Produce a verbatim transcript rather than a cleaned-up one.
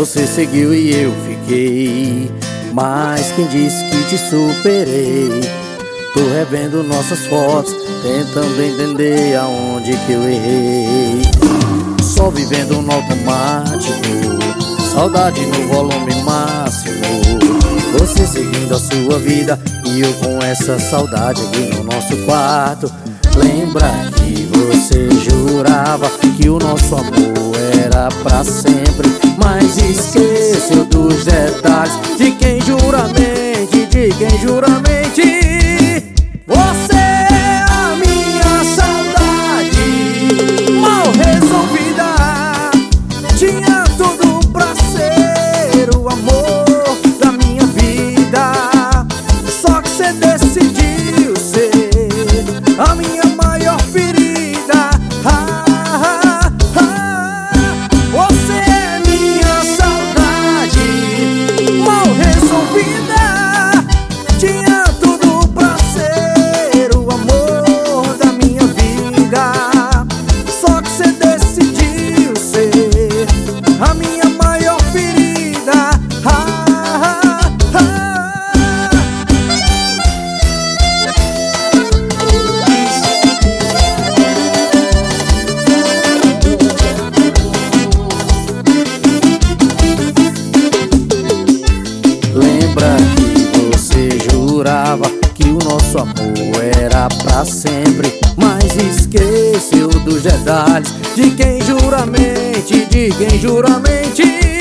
Você seguiu e eu fiquei, mas quem disse que te superei? Tô revendo nossas fotos, tentando entender aonde que eu errei. Só vivendo no automático, saudade no volume máximo. Você seguindo a sua vida e eu com essa saudade aqui no nosso quarto. Lembra que você jurava que o nosso amor era pra sempre, mas esqueceu dos detalhes. De quem jura mente, de quem jura mente. Você é a minha saudade mal resolvida. Tinha tudo pra ser o amor da minha vida, só que você decidiu ser a minha maior ferida. Ah, ah, ah. Você é minha saudade mal resolvida. Tinha tudo pra ser o amor da minha vida, só que você decidiu ser a minha maior ferida. Ah, ah, ah. Lembra que você jurava que o nosso amor era pra sempre, mas esqueceu dos detalhes. De quem jura mente, de quem jura mente.